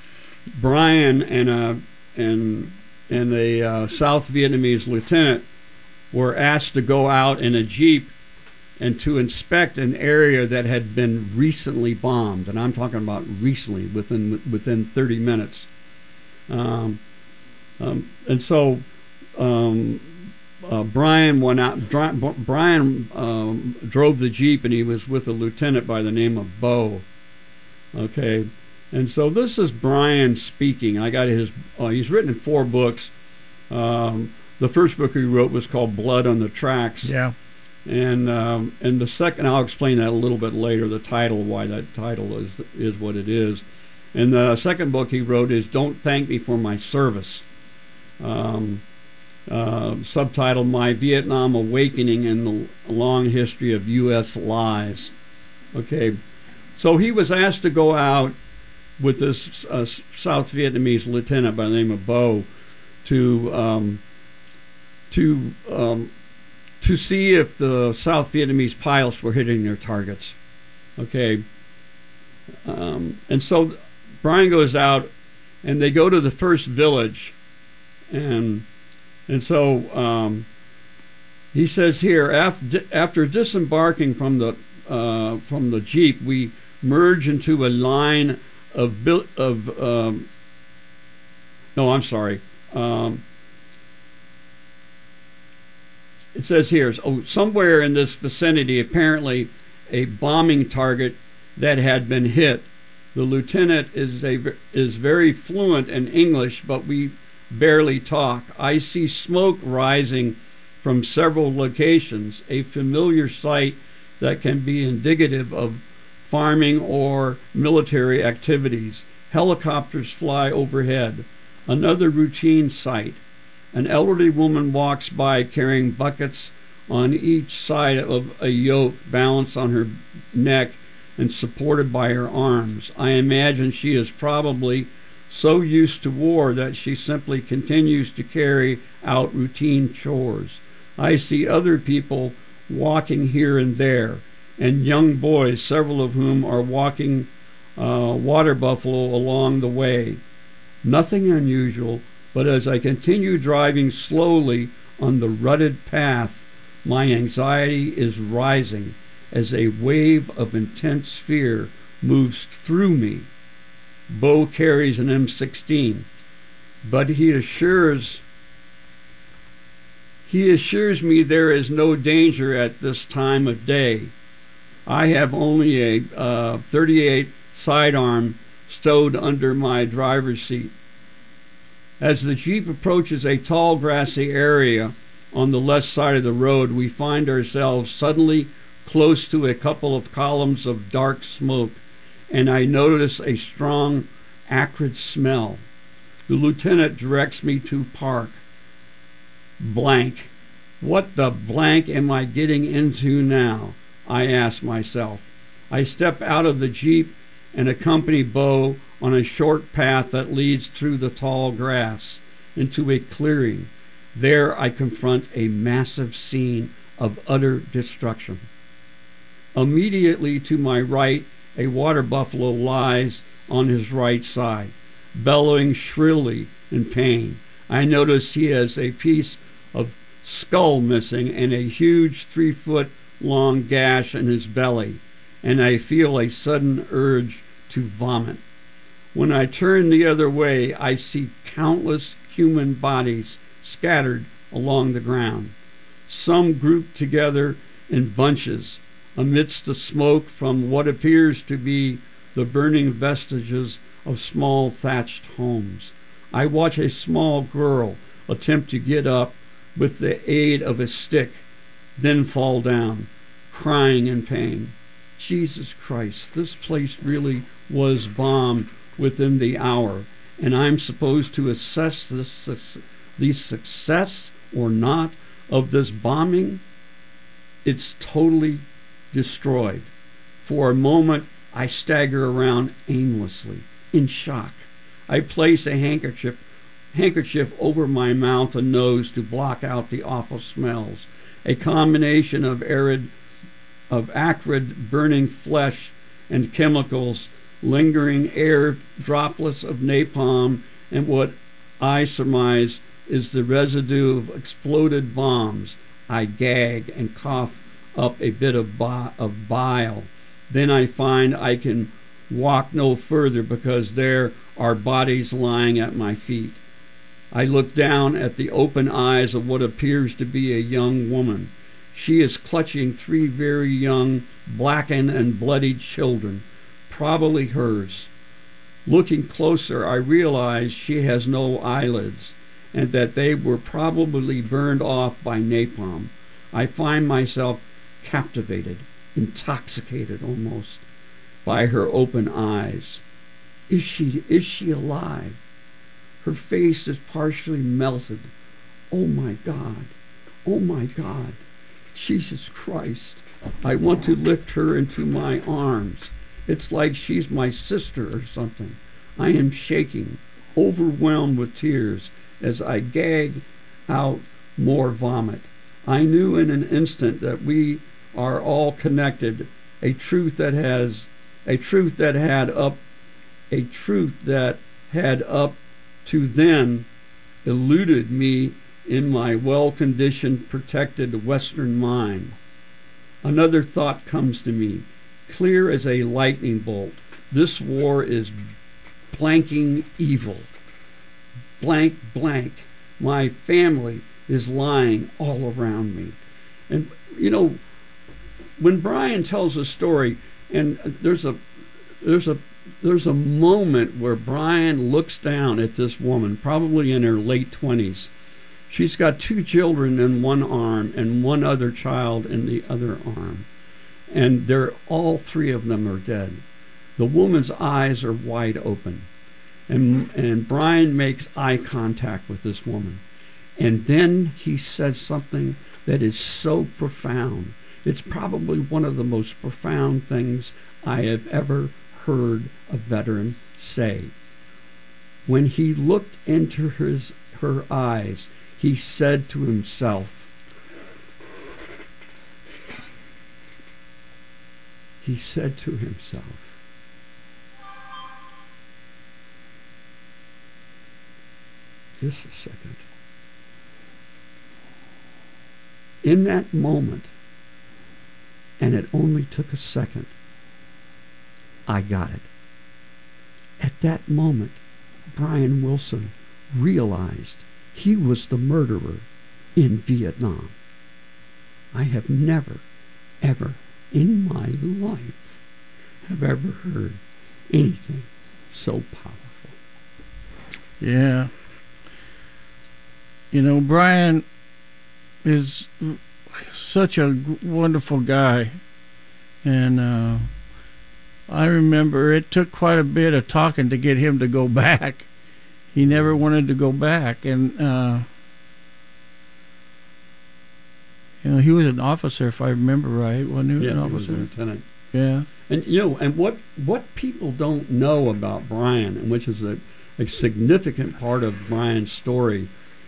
Brian and a and and a uh, South Vietnamese lieutenant were asked to go out in a jeep and to inspect an area that had been recently bombed, and I'm talking about recently, within within thirty minutes. Um, um, and so um, uh, Brian went out. Dri- Brian um, drove the jeep, and he was with a lieutenant by the name of Bo. Okay, and so this is Brian speaking. I got his. Uh, he's written four books. Um, the first book he wrote was called Blood on the Tracks. Yeah. And um, and the second, I'll explain that a little bit later. The title, why that title is is what it is. And the second book he wrote is "Don't Thank Me for My Service," um, uh, subtitled "My Vietnam Awakening and the Long History of U S Lies." Okay, so he was asked to go out with this uh, South Vietnamese lieutenant by the name of Bo to um, to um, to see if the South Vietnamese pilots were hitting their targets. Okay. Um, and so Brian goes out, and they go to the first village, and and so um, he says here, after after disembarking from the uh, from the jeep, we merge into a line of bil- of um, no, I'm sorry. Um, it says here, oh, somewhere in this vicinity, apparently a bombing target that had been hit. The lieutenant is a is very fluent in English, but we barely talk. I see smoke rising from several locations, a familiar sight that can be indicative of farming or military activities. Helicopters fly overhead. Another routine sight. An elderly woman walks by carrying buckets on each side of a yoke balanced on her neck and supported by her arms. I imagine she is probably so used to war that she simply continues to carry out routine chores. I see other people walking here and there, and young boys, several of whom are walking uh, water buffalo along the way. Nothing unusual, but as I continue driving slowly on the rutted path, my anxiety is rising as a wave of intense fear moves through me. Bo carries an M sixteen, but he assures he assures me there is no danger at this time of day. I have only a uh, thirty-eight sidearm stowed under my driver's seat. As the Jeep approaches a tall grassy area on the left side of the road, we find ourselves suddenly close to a couple of columns of dark smoke, and I notice a strong, acrid smell. The lieutenant directs me to park. Blank. What the blank am I getting into now? I ask myself. I step out of the Jeep and accompany Bo on a short path that leads through the tall grass into a clearing. There I confront a massive scene of utter destruction. Immediately to my right, a water buffalo lies on his right side, bellowing shrilly in pain. I notice he has a piece of skull missing and a huge three-foot-long gash in his belly, and I feel a sudden urge to vomit. When I turn the other way, I see countless human bodies scattered along the ground, some grouped together in bunches amidst the smoke from what appears to be the burning vestiges of small thatched homes. I watch a small girl attempt to get up with the aid of a stick, then fall down, crying in pain. Jesus Christ, this place really was bombed within the hour, and I'm supposed to assess this, the success or not of this bombing? It's totally destroyed. For a moment, I stagger around aimlessly, in shock. I place a handkerchief handkerchief over my mouth and nose to block out the awful smells. A combination of arid, of acrid burning flesh and chemicals, lingering air droplets of napalm, and what I surmise is the residue of exploded bombs. I gag and cough up a bit of, bi- of bile. Then I find I can walk no further because there are bodies lying at my feet. I look down at the open eyes of what appears to be a young woman. She is clutching three very young, blackened and bloodied children, probably hers. Looking closer, I realize she has no eyelids and that they were probably burned off by napalm. I find myself captivated, intoxicated almost, by her open eyes. Is she, is she alive? Her face is partially melted. Oh my God. Oh my God. Jesus Christ. I want to lift her into my arms. It's like she's my sister or something. I am shaking, overwhelmed with tears as I gag out more vomit. I knew in an instant that we are all connected, a truth that has, a truth that had up, a truth that had up to then eluded me in my well-conditioned, protected Western mind. Another thought comes to me, clear as a lightning bolt. This war is blanking evil. Blank, blank. My family is lying all around me. And, you know, when Brian tells a story, and there's a, there's a, there's a moment where Brian looks down at this woman, probably in her late twenties. She's got two children in one arm and one other child in the other arm. And they're, all three of them are dead. The woman's eyes are wide open. And, and Brian makes eye contact with this woman. And then he says something that is so profound. It's probably one of the most profound things I have ever heard a veteran say. When he looked into his, her eyes, he said to himself, he said to himself, just a second. In that moment, and it only took a second, I got it. At that moment, Brian Wilson realized he was the murderer in Vietnam. I have never, ever in my life have ever heard anything so powerful. Yeah. You know, Brian is such a wonderful guy. And uh, I remember it took quite a bit of talking to get him to go back. He never wanted to go back. And, uh, you know, he was an officer, if I remember right. Wasn't he Yeah, an he officer? was a lieutenant. Yeah. And, you know, and what, what people don't know about Brian, and which is a, a significant part of Brian's story,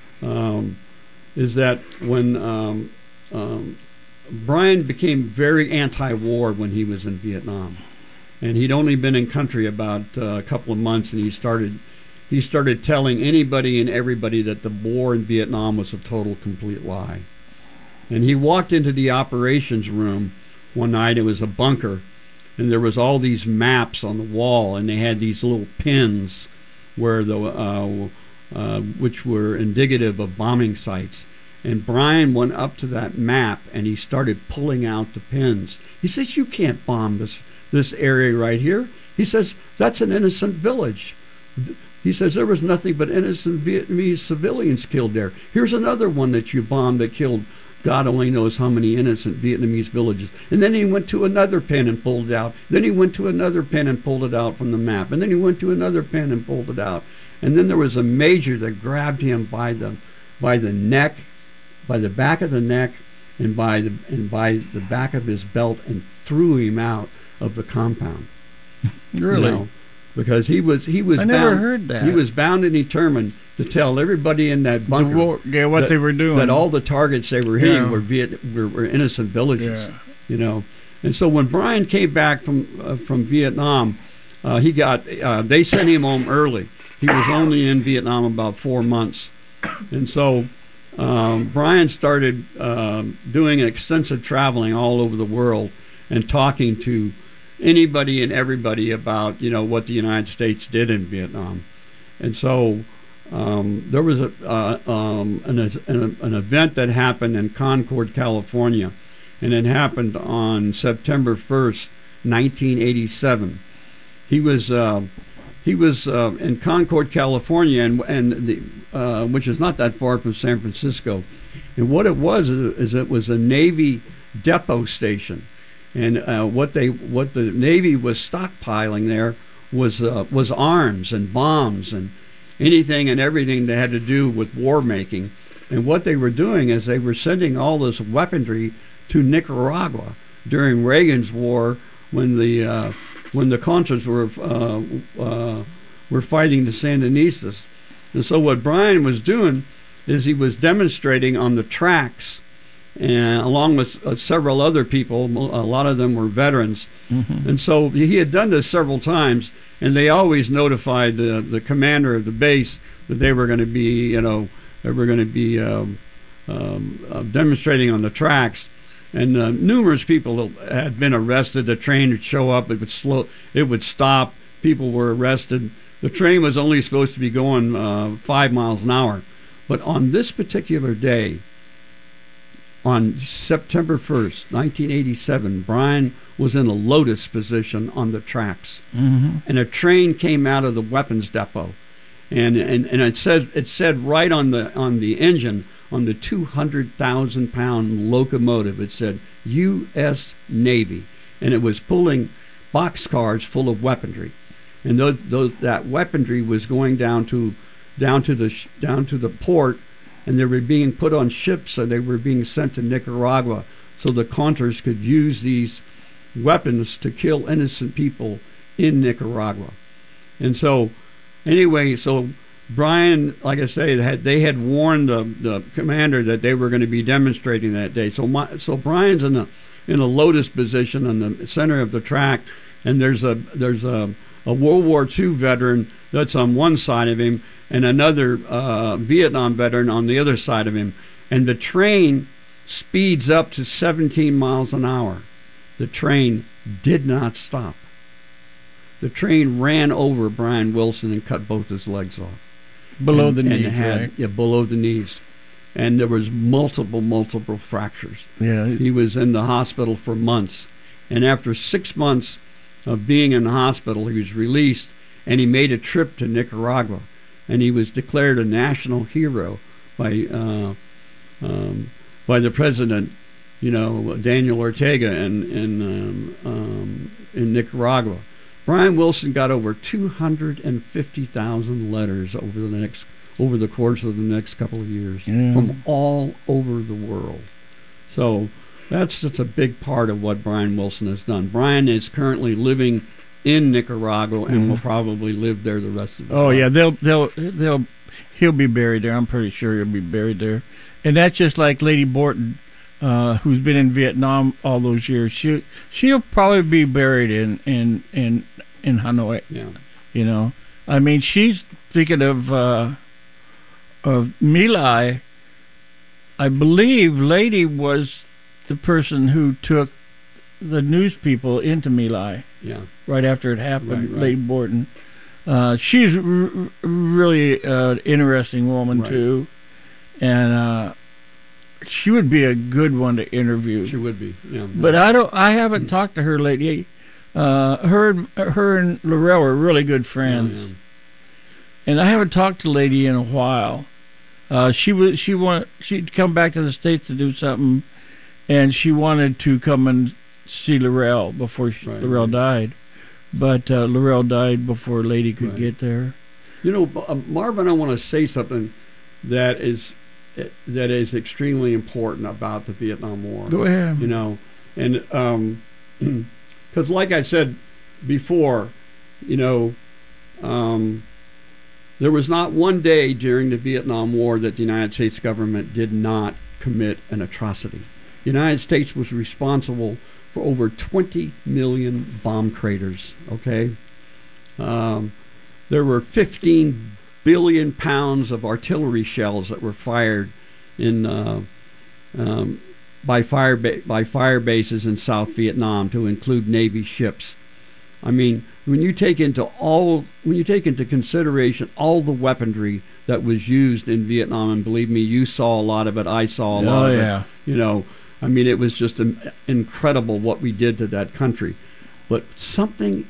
um, is that when um, um, Brian became very anti-war when he was in Vietnam. And he'd only been in country about uh, a couple of months, and he started he started telling anybody and everybody that the war in Vietnam was a total, complete lie. And he walked into the operations room one night. It was a bunker, and there was all these maps on the wall, and they had these little pins where the uh, uh, which were indicative of bombing sites. And Brian went up to that map, and he started pulling out the pins. He says, "You can't bomb this this area right here." He says, "That's an innocent village." He says, "There was nothing but innocent Vietnamese civilians killed there. Here's another one that you bombed that killed God only knows how many innocent Vietnamese villages." And then he went to another pen and pulled it out. Then he went to another pen and pulled it out from the map. And then he went to another pen and pulled it out. And then there was a major that grabbed him by the by the neck, by the back of the neck, and by the and by the back of his belt, and threw him out of the compound. Really? You know, because he was he was I bound, never heard that. He was bound and determined to tell everybody in that bunker The war, yeah, what that, they were doing. that all the targets they were hitting Yeah. were, Viet, were were innocent villages. Yeah. You know, and so when Brian came back from uh, from Vietnam, uh, he got uh, they sent him home early. He was only in Vietnam about four months, and so um, Brian started uh, doing extensive traveling all over the world and talking to anybody and everybody about, you know, what the United States did in Vietnam. And so um, there was a, uh, um, an, an, an event that happened in Concord, California, and it happened on September first, nineteen eighty-seven. He was uh, he was uh, in Concord, California, and and the uh, which is not that far from San Francisco. And what it was is, is it was a Navy depot station. And uh, what they, what the Navy was stockpiling there was uh, was arms and bombs and anything and everything that had to do with war making. And what they were doing is they were sending all this weaponry to Nicaragua during Reagan's war, when the uh, when the Contras were uh, uh, were fighting the Sandinistas. And so what Brian was doing is he was demonstrating on the tracks and along with uh, several other people. A lot of them were veterans. Mm-hmm. And so he had done this several times, and they always notified uh, the commander of the base that they were going to be, you know, they were going to be um, um, uh, demonstrating on the tracks. And uh, numerous people had been arrested. The train would show up, it would slow, it would stop. People were arrested. The train was only supposed to be going uh, five miles an hour. But on this particular day, on September first, nineteen eighty-seven, Brian was in a lotus position on the tracks. Mm-hmm. And a train came out of the weapons depot. And, and, and it said it said right on the on the engine, on the two hundred thousand pound locomotive, it said U S Navy. And it was pulling boxcars full of weaponry. And those, those, that weaponry was going down to down to the sh- down to the port, and they were being put on ships, so they were being sent to Nicaragua, so the Contras could use these weapons to kill innocent people in Nicaragua. And so, anyway, so Brian, like I say, they had, they had warned the, the commander that they were going to be demonstrating that day. So, my, so Brian's in a in a lotus position in the center of the track, and there's a there's a, a World War Two veteran that's on one side of him, and another uh, Vietnam veteran on the other side of him. And the train speeds up to seventeen miles an hour. The train did not stop. The train ran over Brian Wilson and cut both his legs off. Below and, the and knees, had, right? Yeah, below the knees. And there was multiple, multiple fractures. Yeah. He was in the hospital for months. And after six months of being in the hospital, he was released, and he made a trip to Nicaragua. And he was declared a national hero by uh, um, by the president, you know, Daniel Ortega in in, um, um, in Nicaragua. Brian Wilson got over two hundred fifty thousand letters over the next over the course of the next couple of years Yeah. from all over the world. So that's just a big part of what Brian Wilson has done. Brian is currently living in Nicaragua and Mhm. will probably live there the rest of his Oh life. yeah, they'll they'll they'll he'll be buried there. I'm pretty sure he'll be buried there. And that's just like Lady Borton, uh, who's been in Vietnam all those years. She she'll probably be buried in in in, in Hanoi. Yeah. You know, I mean, she's thinking of uh, of My Lai. I believe Lady was the person who took the news people into My Lai Yeah. right after it happened. Right, right. Lady Borton. Uh, she's r- r- really an interesting woman Right. too, and uh, she would be a good one to interview. She would be. Yeah. But I don't. I haven't talked to her lately. Uh, her, her and Laurel are really good friends, Yeah, yeah. and I haven't talked to Lady in a while. Uh, she was she want she'd come back to the States to do something, and she wanted to come and see Laurel before she, Right, Laurel right. died, but uh, Laurel died before Lady could Right. get there. You know, uh, Marvin, I want to say something that is that is extremely important about the Vietnam War. Go ahead. You know, and um, because like I said before, you know, um, there was not one day during the Vietnam War that the United States government did not commit an atrocity. The United States was responsible for over twenty million bomb craters, okay? Um, there were fifteen billion pounds of artillery shells that were fired in uh, um, by fire ba- by fire bases in South Vietnam, to include Navy ships. I mean, when you take into all when you take into consideration all the weaponry that was used in Vietnam, and believe me, you saw a lot of it. I saw a lot Oh of yeah. it. You know, I mean, it was just um, incredible what we did to that country. But something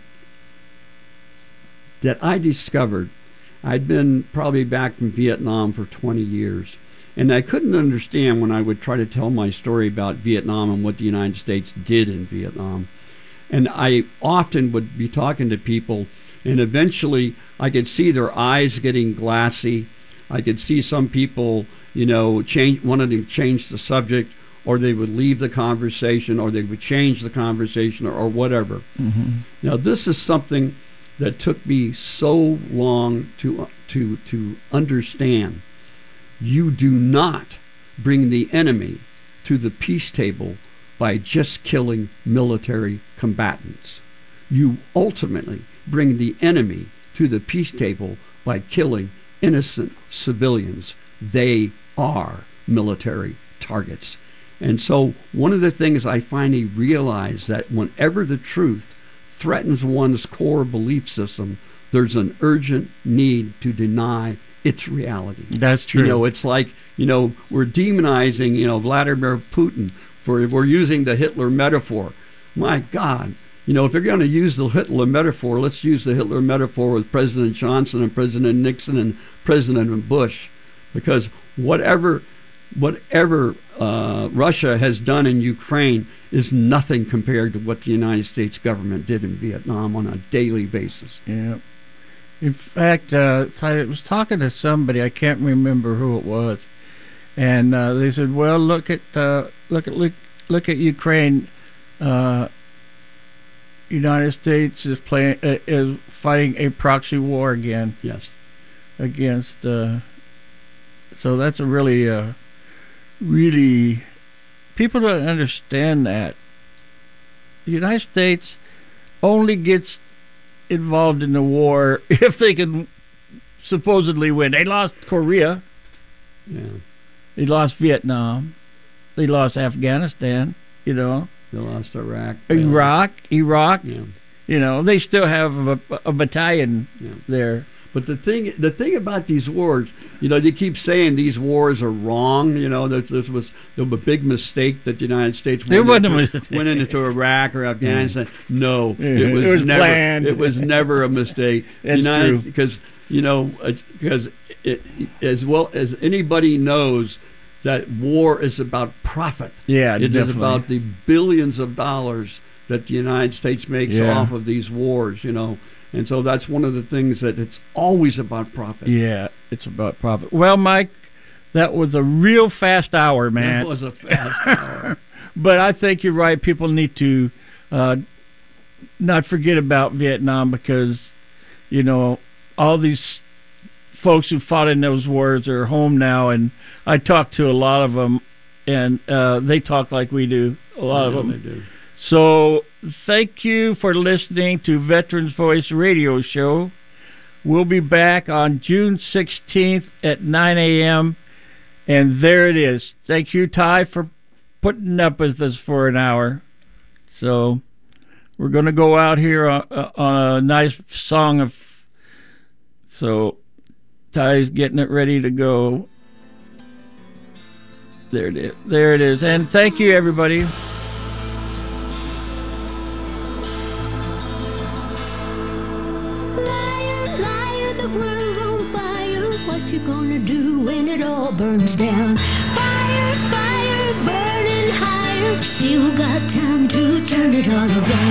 that I discovered, I'd been probably back from Vietnam for twenty years, and I couldn't understand when I would try to tell my story about Vietnam and what the United States did in Vietnam. And I often would be talking to people, and eventually I could see their eyes getting glassy. I could see some people, you know, change, wanted to change the subject, or they would leave the conversation, or they would change the conversation, or, or whatever. Mm-hmm. Now, this is something that took me so long to to to understand. You do not bring the enemy to the peace table by just killing military combatants. You ultimately bring the enemy to the peace table by killing innocent civilians. They are military targets. And so one of the things I finally realized that whenever the truth threatens one's core belief system, there's an urgent need to deny its reality. That's true. You know, it's like, you know, we're demonizing, you know, Vladimir Putin for, if we're using the Hitler metaphor. My God, you know, if you're going to use the Hitler metaphor, let's use the Hitler metaphor with President Johnson and President Nixon and President Bush, because whatever, whatever uh, Russia has done in Ukraine is nothing compared to what the United States government did in Vietnam on a daily basis. Yeah. In fact, uh, so I was talking to somebody, I can't remember who it was, and uh, they said, "Well, look at uh, look at look, look at Ukraine. Uh, United States is playing uh, is fighting a proxy war again. Yes, against. Uh, so that's a really, uh, really, people don't understand that. The United States only gets involved in the war if they can supposedly win. They lost Korea. Yeah. They lost Vietnam. They lost Afghanistan, you know. They lost Iraq. Iraq, Iraq. Yeah. You know, they still have a, a battalion yeah. there. But the thing, the thing about these wars, you know, they keep saying these wars are wrong. You know, that this was, there was a big mistake that the United States there went, wasn't into, a mistake. went into Iraq or Afghanistan. No, Yeah, it was, it was never. planned. It was never a mistake. That's United, true. Because you know, because it, as well as anybody knows, that war is about profit. Yeah, it definitely. is about the billions of dollars that the United States makes Yeah. off of these wars. You know. And so that's one of the things that it's always about profit. Yeah, it's about profit. Well, Mike, that was a real fast hour, man. That was a fast hour. But I think you're right. People need to uh, not forget about Vietnam because, you know, all these folks who fought in those wars are home now. And I talked to a lot of them, and uh, they talk like we do, a lot I of know them. they do. So thank you for listening to Veterans Voice Radio Show. We'll be back on June sixteenth at nine a.m. And there it is. Thank you, Ty, for putting up with us for an hour. So we're going to go out here on, on a nice song of... So Ty's getting it ready to go. There it is. There it is. And thank you, everybody. What you gonna do when it all burns down? Fire, fire, burning higher. Still got time to turn it all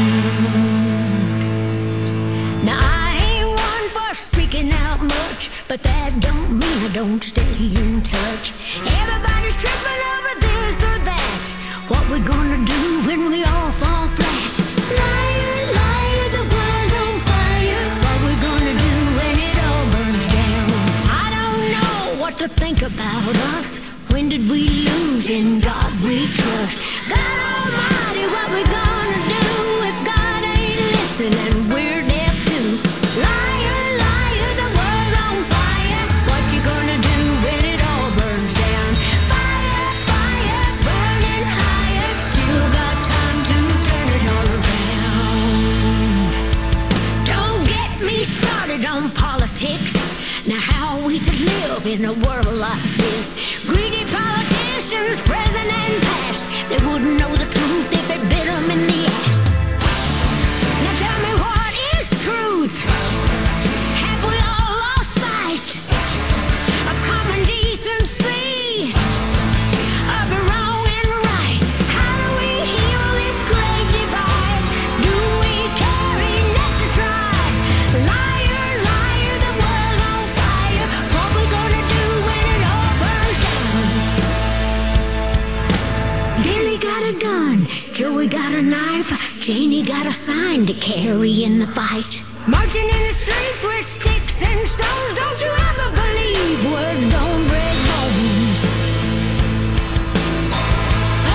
around. Now I ain't one for speaking out much, but that don't mean I don't stay in touch. Everybody's tripping over this or that. What we gonna do when we all fall flat? Liar, liar, the world's on fire. What we gonna do when it all burns down? I don't know what to think about us. When did we lose? In God we trust. God Almighty, what we gonna do if God ain't listening and we're deaf too? Liar, liar, the world's on fire. What you gonna do when it all burns down? Fire, fire, burning higher. Still got time to turn it all around. Don't get me started on politics. Now how are we to live in a world like this? Greedy politicians, present and past, they wouldn't know the truth if it bit them in the ass. Now tell me, what is truth? Have we all lost sight of common decency, of the wrong and right? How do we heal this great divide? Do we carry net to try? Liar, liar, the world's on fire. What we gonna do when it all burns down? Billy got a gun, Joey got a knife, Janie got a sign to carry in the fight. Marching in the streets with sticks and stones. Don't you ever believe words don't break bones.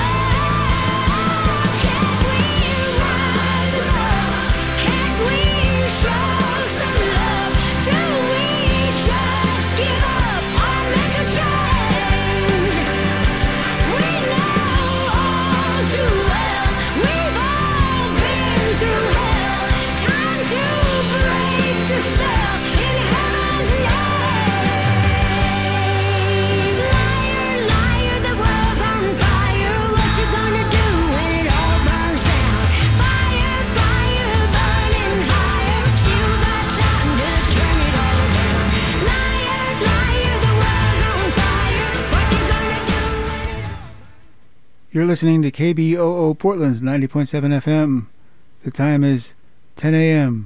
You're listening to K B O O Portland, ninety point seven F M. The time is ten a.m.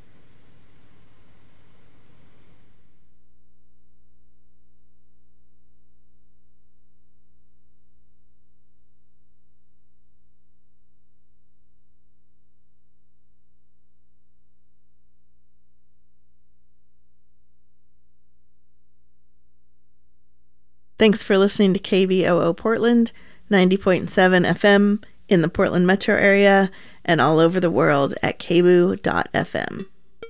Thanks for listening to K B O O Portland, ninety point seven F M in the Portland metro area and all over the world at k b o dot f m.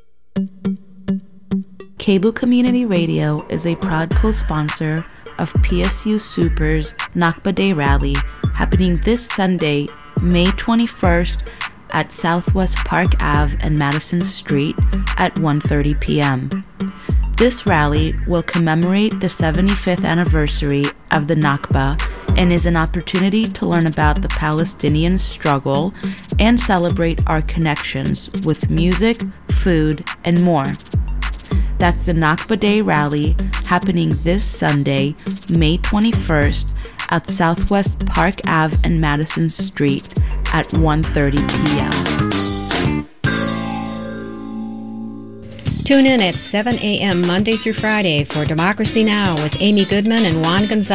K B O O Community Radio is a proud co-sponsor of P S U Super's Nakba Day Rally happening this Sunday, May twenty-first at Southwest Park Avenue and Madison Street at one thirty p.m. This rally will commemorate the seventy-fifth anniversary of the Nakba and is an opportunity to learn about the Palestinian struggle and celebrate our connections with music, food, and more. That's the Nakba Day Rally happening this Sunday, May twenty-first at Southwest Park Avenue and Madison Street at one thirty p.m. Tune in at seven a.m. Monday through Friday for Democracy Now! With Amy Goodman and Juan Gonzalez.